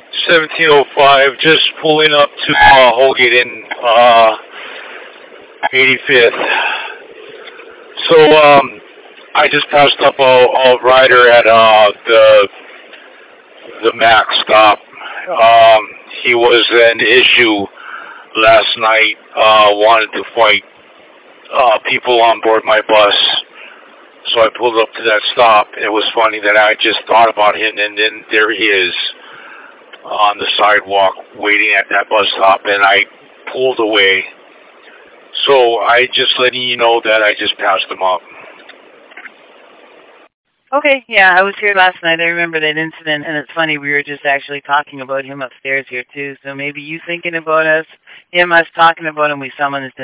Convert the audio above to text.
1705, just pulling up to Holgate in 85th. So I just passed up a rider at the Max stop. He was an issue last night. Wanted to fight people on board my bus. So I pulled up to that stop. It was funny that I just thought about him, and then there he is on the sidewalk waiting at that bus stop, and I pulled away. So I just letting you know that I just passed him up. Okay, yeah, I was here last night. I remember that incident, and it's funny, we were just actually talking about him upstairs here, too. So maybe you thinking about us talking about him, we someone is